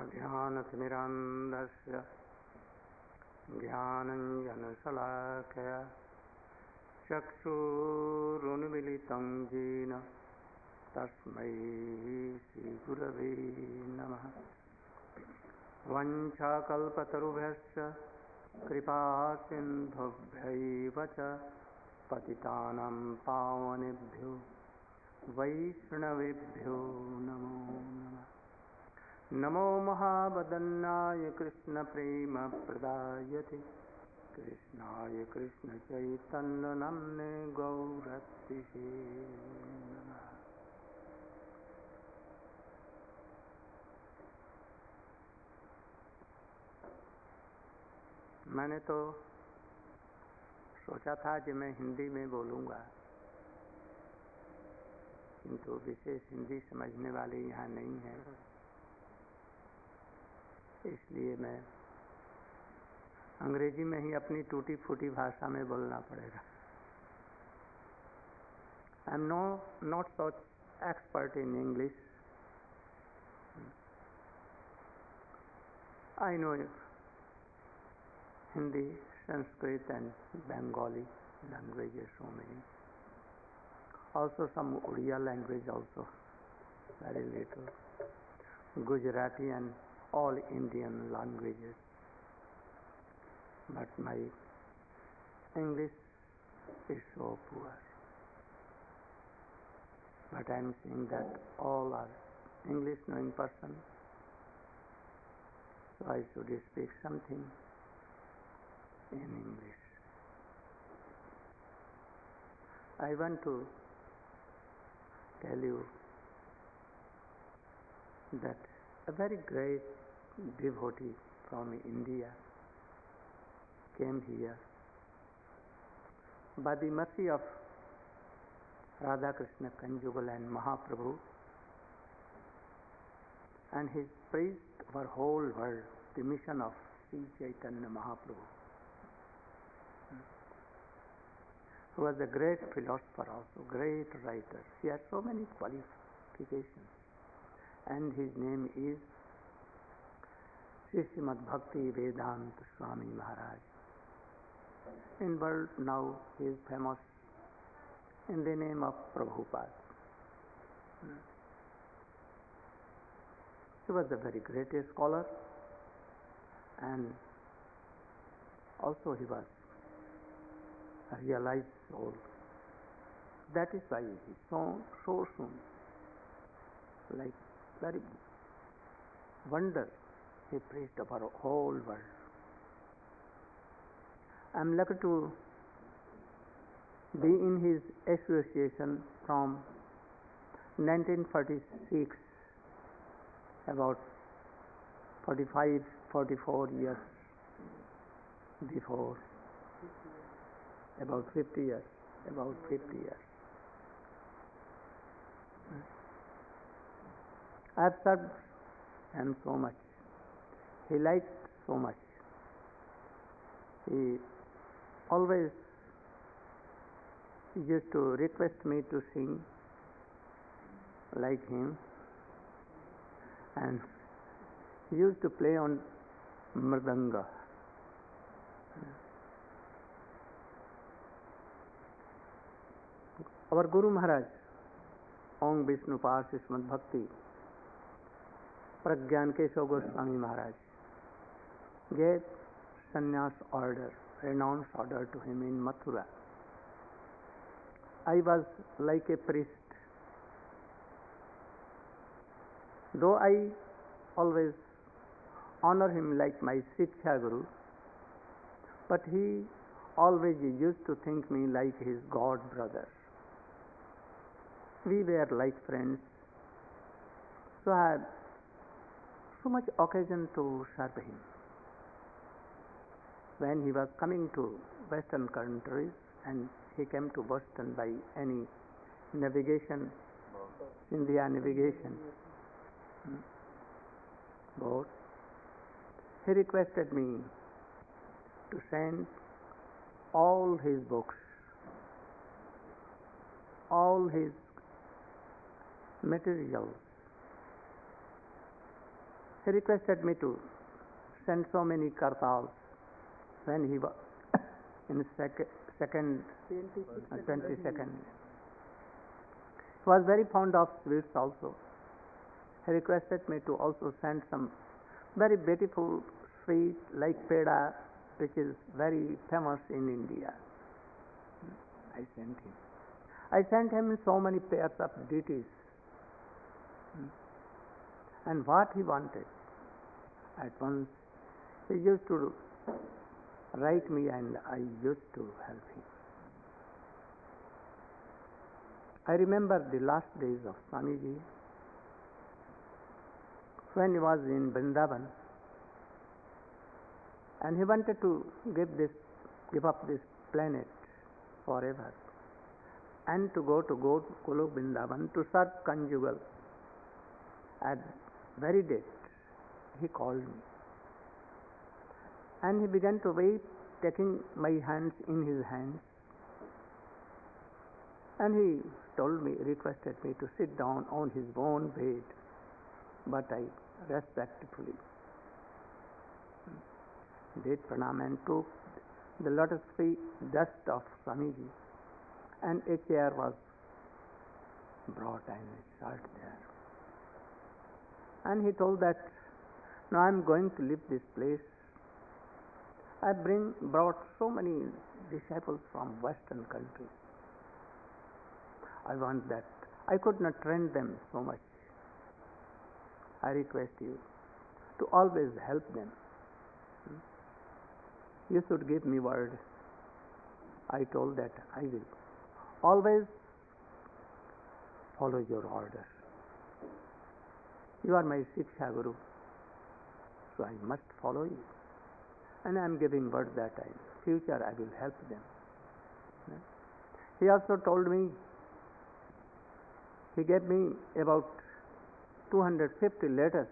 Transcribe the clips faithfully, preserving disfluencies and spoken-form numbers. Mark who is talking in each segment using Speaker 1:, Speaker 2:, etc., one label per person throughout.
Speaker 1: अज्ञानतिमिरान्धस्य ज्ञानञ्जनशलाकया चक्षुरुन्मिलितं येन तस्मै श्रीगुरवे नमः। वञ्चाकल्पतरुभ्यश्च कृपासिन्धुभ्यैव च पतितानां पावनेभ्यो वैष्णवेभ्यो नमो नमः। नमो महावदन्नाय कृष्णप्रेमप्रदायते कृष्णाय कृष्णचैतन्यनाम्ने गौरतिसे नमः। मैंने तो सोचा था कि मैं हिंदी में बोलूँगा, किंतु विशेष हिंदी समझने वाले यहाँ नहीं हैं, इसलिए मैं अंग्रेजी में ही अपनी टूटी फूटी भाषा में बोलना पड़ेगा। I am no not so expert in English. I know Hindi, Sanskrit and Bengali languages, so many. Also some Oriya language also, very little. Gujarati and all Indian languages. But my English is so poor. But I am saying that all are English knowing person, so I should speak something in English. I want to tell you that a very great devotee from India came here. By the mercy of Radha Krishna Conjugal and Mahaprabhu, and his praised our whole world the mission of Sri Chaitanya Mahaprabhu, who was a great philosopher also, great writer. He has so many qualifications, and his name is Sri Srimad Bhakti Vedanta Swami Maharaj. In world now he is famous in the name of Prabhupada. He was a very great scholar, and also he was a realized soul. That is why he so, so soon, like very wonder, he preached of our whole world. I am lucky to be in his association from nineteen forty-six, about forty-five, forty-four years before, about fifty years, about fifty years. I have served him so much. He liked so much. He always used to request me to sing like him, and he used to play on mridanga. Our Guru Maharaj, Om Vishnupad Srimad Bhakti Pragyan Keshav Goswami Maharaj, gave sannyas order, renounced order to him in Mathura. I was like a priest. Though I always honor him like my Siksha Guru, but he always used to think me like his God brother. We were like friends, so I had so much occasion to serve him. When he was coming to Western countries, and he came to Boston by any navigation, India navigation boat, he requested me to send all his books, all his materials He requested me to send so many kartals when he was in sec- second, uh, twenty-second. He was very fond of sweets also. He requested me to also send some very beautiful sweet like peda, which is very famous in India. I sent him. I sent him so many pairs of ditties. And what he wanted, at once he used to write me and I used to help him. I remember the last days of Swamiji when he was in Vrindavan, and he wanted to give this, give up this planet forever, and to go to go Golok Vrindavan to serve conjugal. At very date, he called me, and he began to weep, taking my hands in his hands, and he told me, requested me to sit down on his own bed, but I respectfully did pranam and took the lotus feet dust of Swamiji, and a chair was brought and I sat there. And he told that, now I am going to leave this place. I bring brought so many disciples from Western countries. I want that. I could not train them so much. I request you to always help them. You should give me word. I told that I will always follow your order. You are my Shiksha Guru, so I must follow you. And I am giving word that in future I will help them. He also told me, he gave me about two hundred fifty letters.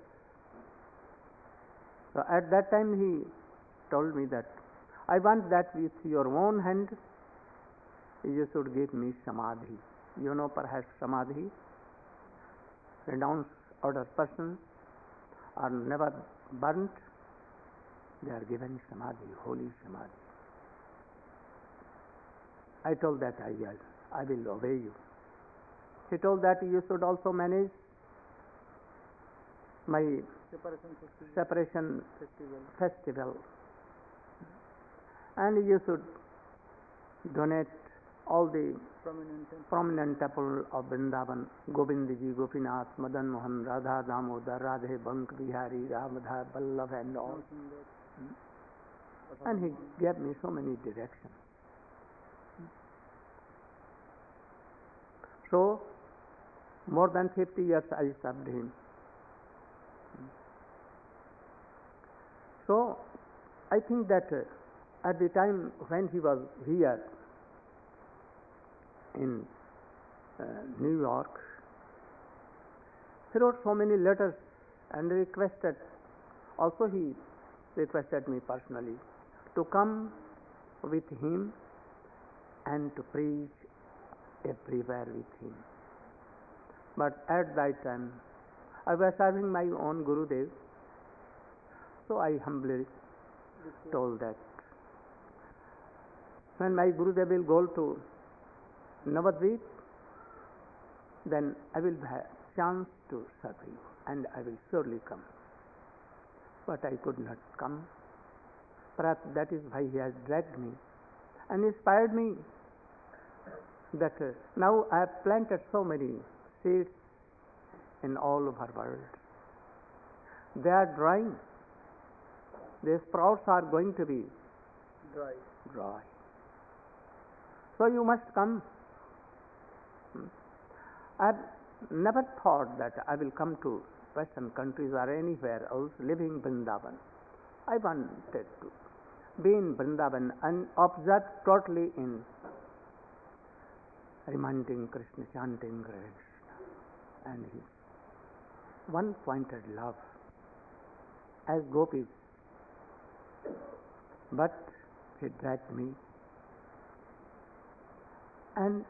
Speaker 1: So at that time he told me that I want that with your own hand you should give me samadhi. You know perhaps samadhi? Renounced order persons are never burnt, they are given samadhi, holy samadhi. I told that I will, I will obey you. He told that you should also manage my
Speaker 2: Separation festival.
Speaker 1: separation
Speaker 2: festival.
Speaker 1: festival, and you should donate all the
Speaker 2: Prominent temple.
Speaker 1: prominent temple of Vrindavan, Govindji, Gopinath, Madan Mohan, Radha Damodar, Radhe Bank, Bihari, Ramadha, Vallabh and all.
Speaker 2: Hmm.
Speaker 1: And he gave me so many directions. So, more than fifty years I served him. So, I think that uh, at the time when he was here in uh, New York, he wrote so many letters and requested, also he requested me personally to come with him and to preach everywhere with him. But at that time, I was serving my own Gurudev, so I humbly told that when my Gurudev will go to Navadvip, then I will have chance to serve you, and I will surely come. But I could not come. Perhaps that is why he has dragged me and inspired me that uh, now I have planted so many seeds in all over the world. They are drying. The sprouts are going to be
Speaker 2: Dry.
Speaker 1: dry. So you must come. I have never thought that I will come to Western countries or anywhere else living Vrindavan. I wanted to be in Vrindavan and observe totally in reminding Krishna, chanting Krishna and his one pointed love as gopis. But he dragged me and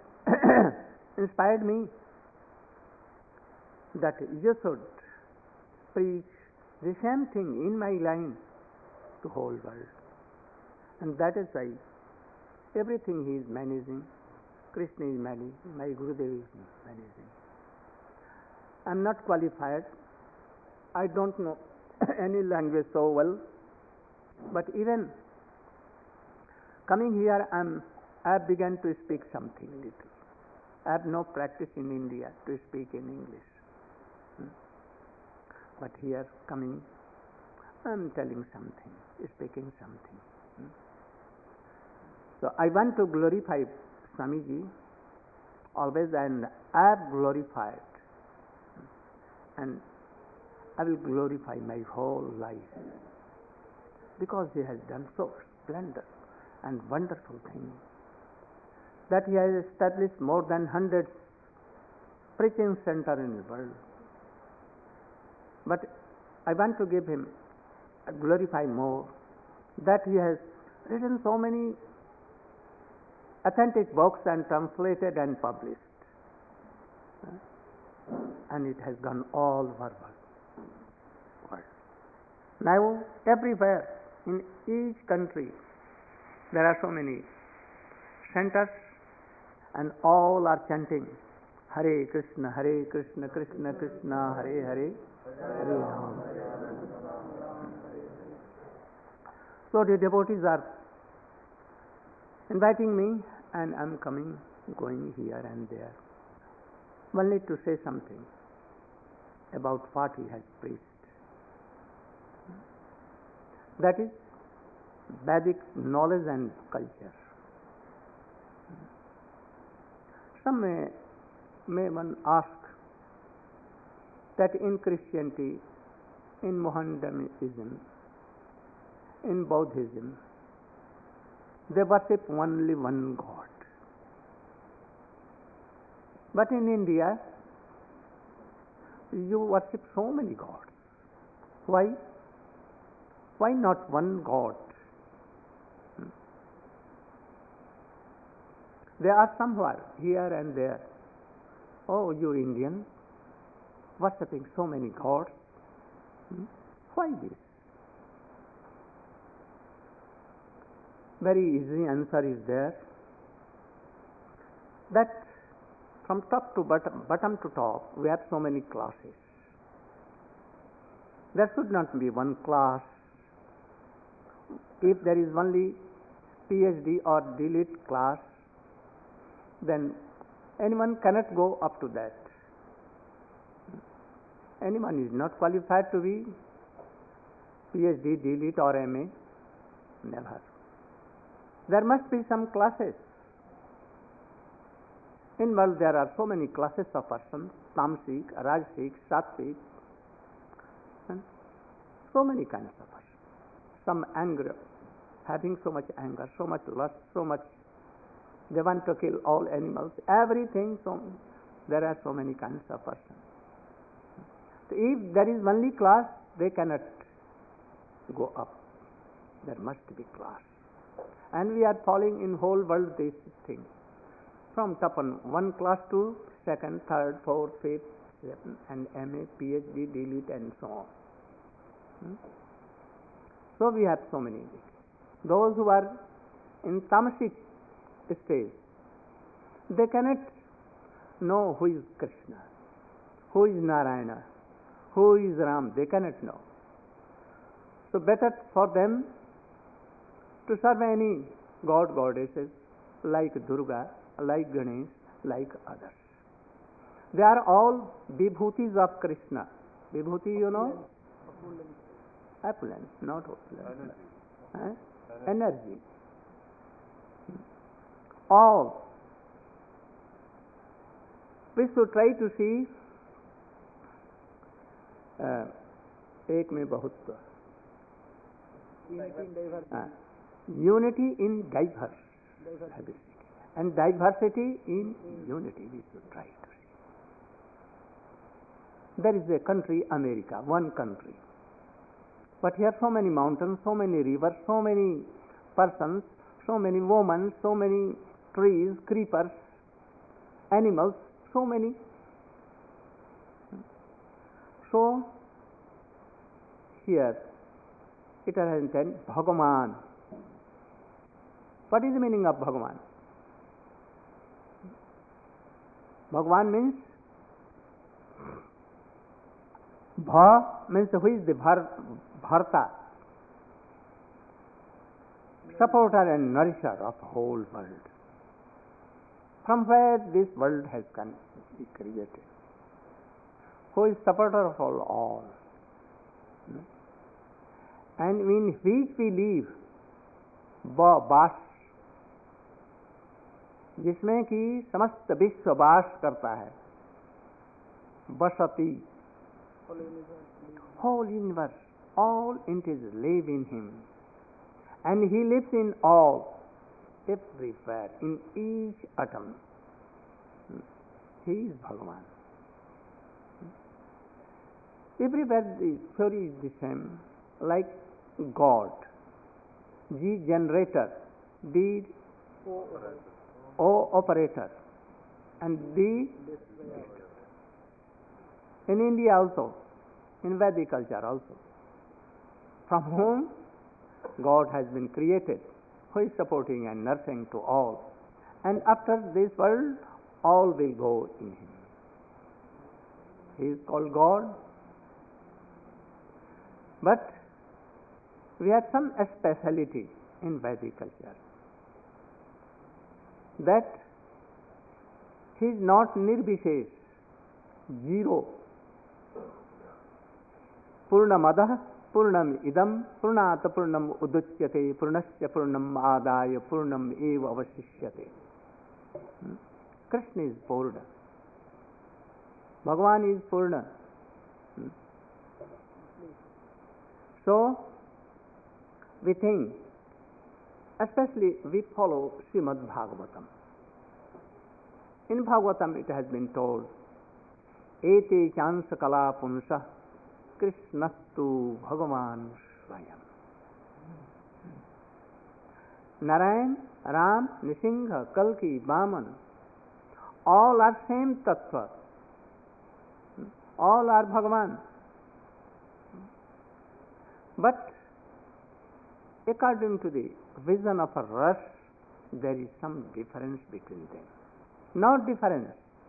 Speaker 1: inspired me that you should preach The same thing in my line to whole world. And that is why everything he is managing, Krishna is managing, my Gurudev is managing. I am not qualified. I don't know any language so well. But even coming here, I'm, I have begun to speak something little. I have no practice in India to speak in English. Hmm. But here coming, I'm telling something, speaking something. Hmm. So I want to glorify Swamiji always, and I have glorified. And I will glorify my whole life because he has done so splendid and wonderful things, that he has established more than hundred preaching centers in the world. But I want to give him, glorify more, that he has written so many authentic books and translated and published. And it has gone all verbal. Now, everywhere, in each country, there are so many centers, and all are chanting Hare Krishna, Hare Krishna, Krishna Krishna, Hare Hare, Hare Rama. So the devotees are inviting me, and I am coming, going here and there, only to say something about what he has preached. That is Vedic knowledge and culture. Some may, may one ask that in Christianity, in Mohammedanism, in Buddhism, they worship only one God. But in India, you worship so many gods. Why? Why not one God? Hmm. There are somewhere, here and there, oh, you Indian, worshipping so many gods. Hmm. Why this? Very easy answer is there, that from top to bottom, bottom to top, we have so many classes. There should not be one class. If there is only PhD or D Litt class, then anyone cannot go up to that. Anyone is not qualified to be PhD, D Litt or M A. Never. There must be some classes. In world there are so many classes of persons, Tamasic, Rajasic, Sattvic, and so many kinds of persons. Some anger, having so much anger, so much lust, so much, they want to kill all animals, everything, so there are so many kinds of persons. So if there is only class, they cannot go up. There must be class. And we are following in whole world this thing. From top on one class to second, third, fourth, fifth, seventh, and M A, PhD, D Litt, and so on. Hmm? So we have so many. Those who are in tamasic stage, they cannot know who is Krishna, who is Narayana, who is Ram. They cannot know. So better for them to serve any god, goddesses like Durga, like Ganesh, like others. They are all vibhutis of Krishna. Vibhuti, you know? Opulence, not opulence. Energy. Eh? Energy. All. We should try to see uh, एक में बहुत्व.
Speaker 2: Unity in diversity.
Speaker 1: Uh, unity in diverse.
Speaker 2: Diversity.
Speaker 1: And diversity in unity, we should try to see. There is a country, America, one country. But here so many mountains, so many rivers, so many persons, so many women, so many trees, creepers, animals, so many. So, here it has written Bhagavan. What is the meaning of Bhagavan? Bhagavan means Bha means who is the bhar, Bharta, supporter and nourisher of the whole world. From where this world has been created. Who is supporter of all, all. And in which we live, बास, जिसमें कि समस्त विश्व वास करता है, बसती, whole universe, all entities live in him, and he lives in all, everywhere, in each atom. He is Bhagavan. Everywhere the theory is the same, like God, G generator, D O operator, and D in India also, in Vedic culture also, from whom God has been created, who is supporting and nursing to all, and after this world all will go in him. He is called God, but we have some speciality in Vedic culture, that he is not nirvishesh, zero. Purnamadah Purnam idam Purnat Purnam uduchyate Purnasya Purnam adaya Purnam eva avashishyate. Hmm? Krishna is Purna. Bhagavan is Purna. Hmm? So, we think, especially we follow Srimad Bhagavatam. In Bhagavatam it has been told, Ete chansa kala punsa Krishnastu Bhagavan Swayam. Narayan, Ram, Nisingha, Kalki, Vaman, all are same tattva. All are Bhagavan. But according to the vision of a rush, there is some difference between them. Not difference.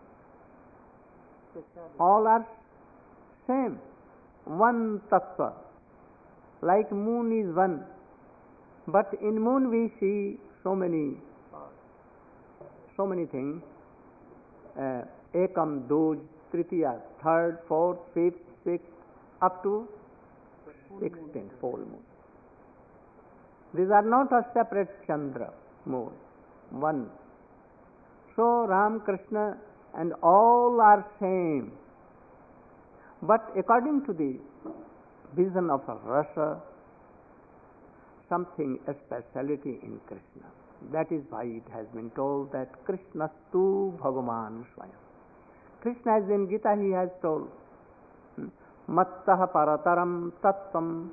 Speaker 1: All are same. One tattva. Like moon is one. But in moon we see so many, so many things. Uh, ekam, doj, tritiya, third, fourth, fifth, sixth, up to sixteenth, full moon. These are not a separate Chandra, moon, one. So Ram, Krishna and all are same. But according to the vision of a rasa, something, a speciality in Krishna. That is why it has been told that Krishnastu Bhagavan Swayam. Krishna, as in Gita, he has told, Mattah Parataram Tattvam.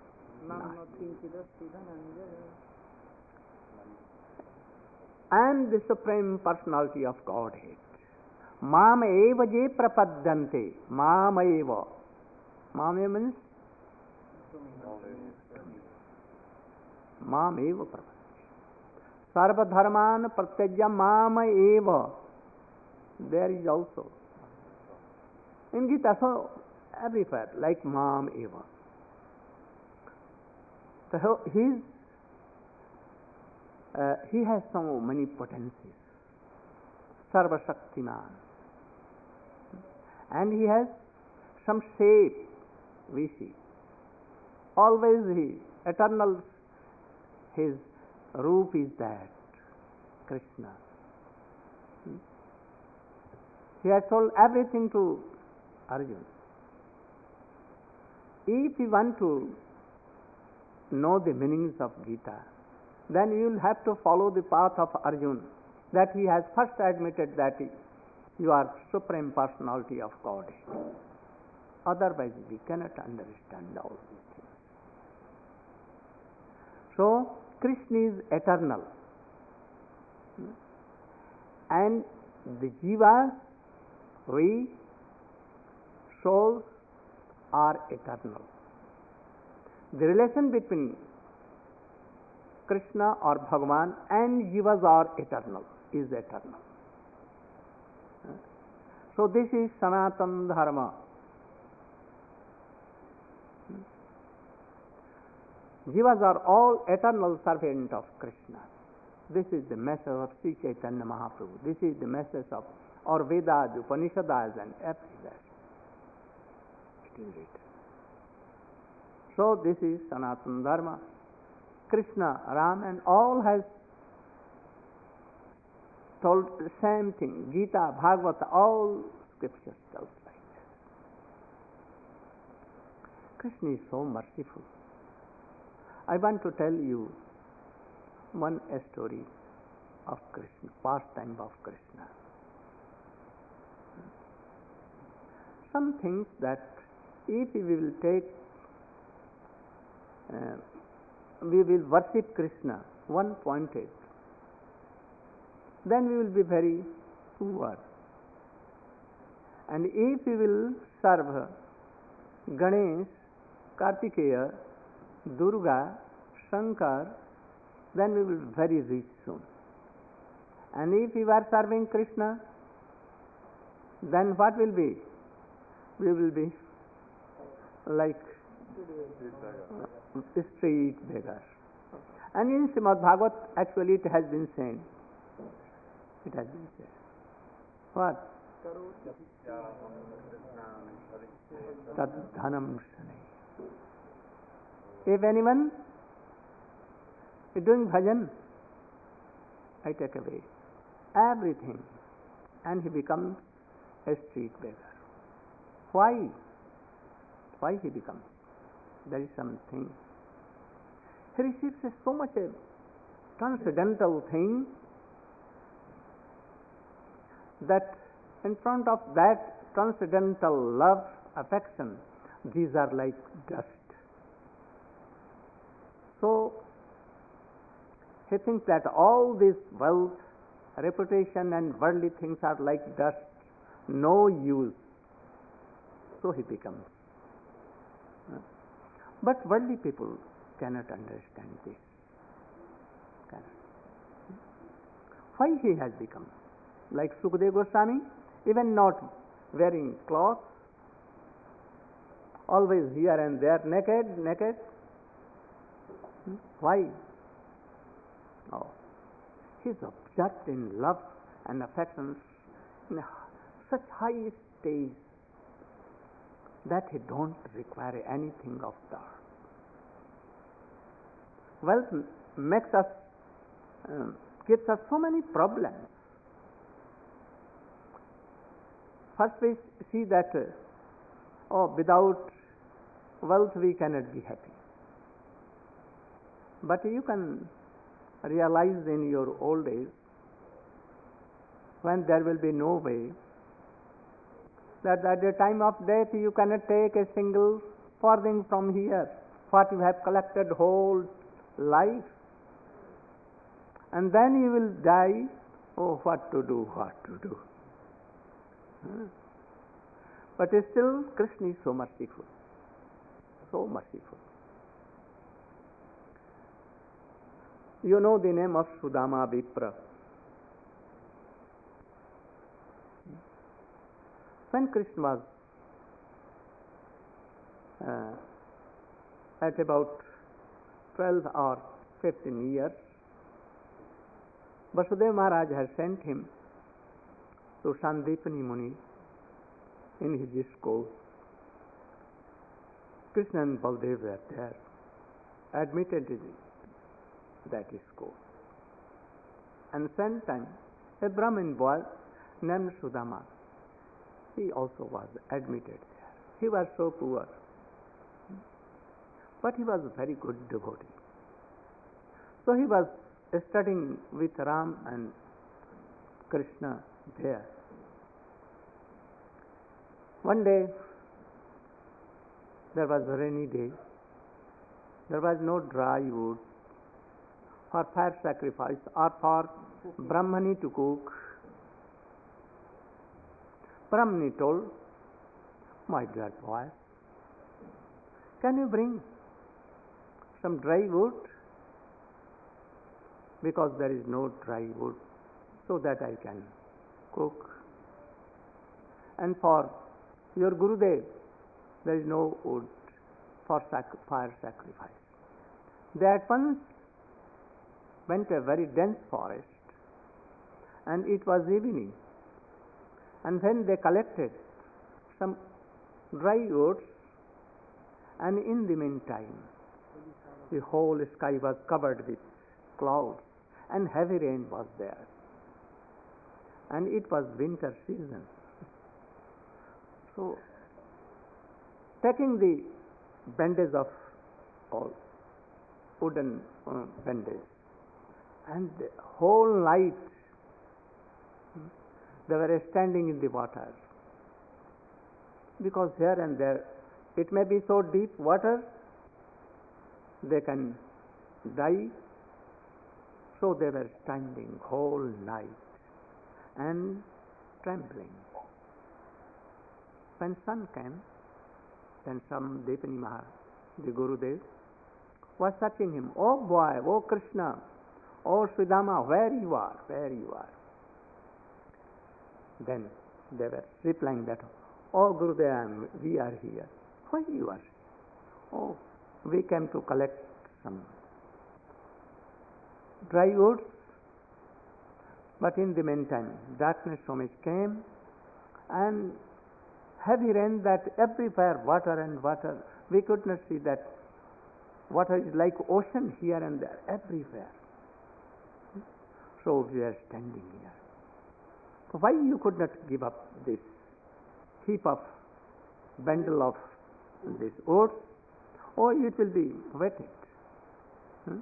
Speaker 1: I am the Supreme Personality of Godhead. Mam eva je prapadyante. Mam eva. Mam eva means? Mam eva prapadyante. Sarva dharman pratyajya mam eva. There is also. In Gita, so everywhere, like mam eva. So his, uh, he has so many potencies. Sarva Shaktiman. And he has some shape, we see. Always he, eternal, his roop is that, Krishna. He has told everything to Arjuna. If you want to know the meanings of Gita, then you will have to follow the path of Arjuna, that he has first admitted that you are Supreme Personality of Godhead. Otherwise we cannot understand all these things. So Krishna is eternal, and the jivas, we souls, are eternal. The relation between Krishna or Bhagavan and jivas are eternal, is eternal. So this is Sanatana Dharma. Jivas are all eternal servants of Krishna. This is the message of Sri Chaitanya Mahaprabhu. This is the message of our Vedas, Upanishads and everywhere. It is written. So this is Sanatana Dharma. Krishna, Ram and all has told the same thing. Gita, Bhagavata, all scriptures tell like that. Krishna is so merciful. I want to tell you one story of Krishna, pastime of Krishna. Some things that if we will take, uh, we will worship Krishna one pointed, then we will be very poor. And if we will serve Ganesh, Kartikeya, Durga, Shankar, then we will be very rich soon. And if we are serving Krishna, then what will be? We will be like uh, street beggars. And in Srimad Bhagavat, actually it has been said. It has been said. What? Tad dhanam shanai. If anyone is doing bhajan, I take away everything and he becomes a street beggar. Why? Why he becomes? There is something. He receives so much a transcendental thing that in front of that transcendental love, affection, these are like dust. So he thinks that all this wealth, reputation and worldly things are like dust, no use. So he becomes. But worldly people cannot understand this. Cannot. Why he has become? Like Sukadeva Goswami, even not wearing clothes, always here and there, naked, naked. Why? Oh, he is absorbed in love and affections in a such high stage that he don't require anything of that. Wealth makes us, um, gives us so many problems. First we see that, uh, oh, without wealth we cannot be happy. But you can realize in your old age, when there will be no way, that at the time of death you cannot take a single farthing from here, what you have collected whole life. And then you will die, oh, what to do, what to do. Hmm. But still, Krishna is so merciful, so merciful. You know the name of Sudama Vipra. When Krishna was uh, at about twelve or fifteen years, Vasudeva Maharaj had sent him to Sandipani Muni in his school. Krishna and Baldev were there, admitted in that school. And same time, a Brahmin boy named Sudama, he also was admitted there. He was so poor, but he was a very good devotee. So he was studying with Ram and Krishna there. One day, there was a rainy day. There was no dry wood for fire sacrifice or for Brahmani to cook. Brahmani told, my dear boy, can you bring some dry wood, because there is no dry wood, so that I can cook. And for your Gurudev, there is no wood for sac- fire sacrifice. They at once went to a very dense forest, and it was evening. And when they collected some dry woods, and in the meantime, the whole sky was covered with clouds, and heavy rain was there. And it was winter season. So, taking the bandage of all wooden uh, bandage, and the whole night they were standing in the water, because here and there it may be so deep water they can die. So they were standing whole night and trembling. When sun came, then some Depani Maharaj, the Gurudev, was searching him. Oh boy, oh Krishna, oh Sridhama, where you are, where you are. Then they were replying that, oh Gurudev, we are here. Why you are? Oh, we came to collect some dry woods, but in the meantime darkness so much came, and heavy rain that everywhere water and water. We could not see that water is like ocean here and there, everywhere. So we are standing here. So why you could not give up this heap of bundle of this oats, or it will be wetted? Hmm?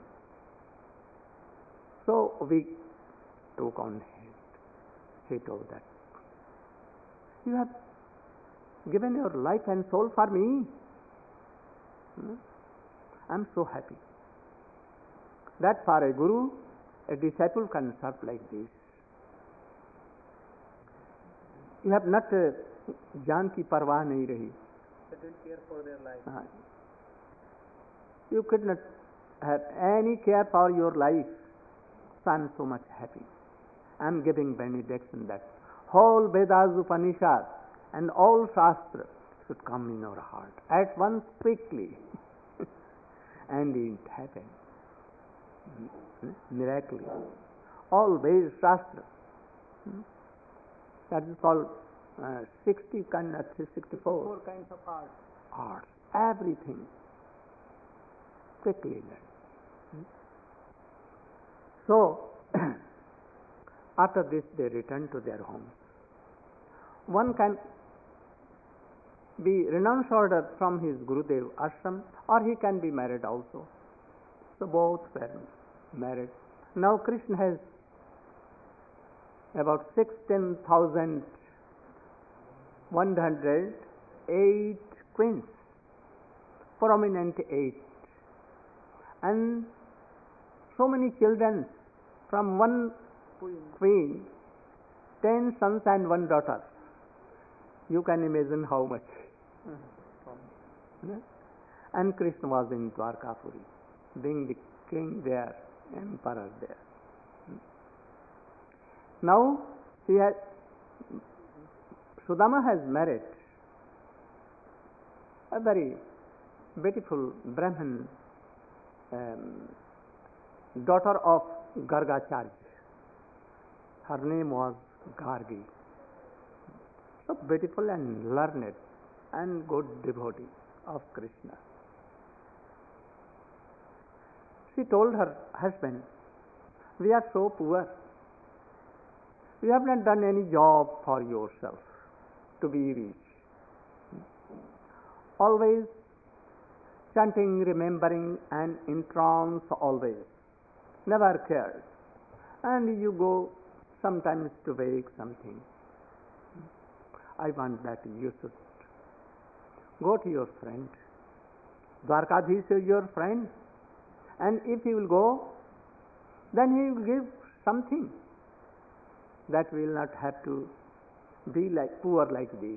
Speaker 1: So we took on him. He told that, you have given your life and soul for me. Hmm? I am so happy that for a guru, a disciple can serve like this. You have not uh, जान की परवाह नहीं रही.
Speaker 2: They didn't care for their life.
Speaker 1: Uh, you could not have any care for your life. So I am so much happy. I am giving benediction that whole Vedas, Upanishads and all Shastra should come in our heart at once quickly. And it happened. Miraculously. All Veda Shastra. That is called uh, sixty, sixty-four.
Speaker 2: Four kinds of art.
Speaker 1: Arts. Everything. Quickly learned. So, after this they returned to their homes. One can be renounced order from his Gurudev ashram, or he can be married also. So both were married. Now Krishna has about sixteen thousand one hundred eight queens, prominent eight, and so many children from one
Speaker 2: Queen.
Speaker 1: queen, ten sons and one daughter. You can imagine how much.
Speaker 2: Mm-hmm.
Speaker 1: Yes? And Krishna was in Dwarkapuri, being the king there, emperor there. Now he has, Sudama has married a very beautiful Brahmin um, daughter of Gargacharya. Her name was Gargi. So beautiful and learned and good devotee of Krishna. She told her husband, we are so poor. You have not done any job for yourself to be rich. Always chanting, remembering, and in trance always. Never cared. And you go sometimes to wake something. I want that you should go to your friend. Dwarkadhish is your friend. And if he will go, then he will give something that will not have to be like poor like this.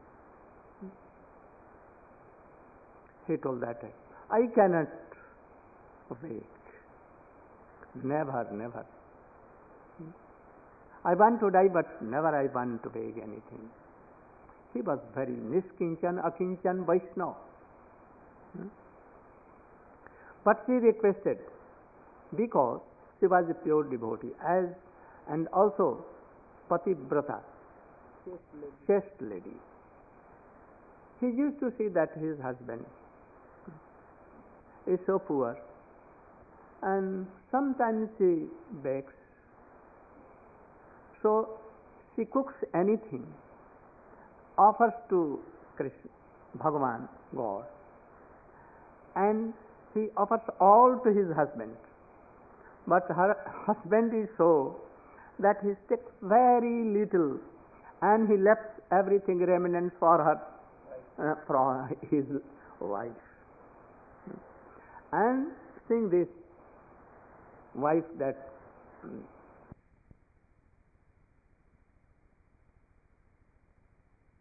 Speaker 1: He told that I cannot beg. Never, never. I want to die, but never I want to beg anything. He was very Niskinchan, Akinchan Vaishnava. But she requested, because she was a pure devotee, as and also Pativrata, chaste lady. He used to see that his husband is so poor, and sometimes he begs. So she cooks anything, offers to Krishna, Bhagavan, God, and he offers all to his husband. But her husband is so that he takes very little, and he left everything remnants for her, uh, for his wife. And seeing this wife, that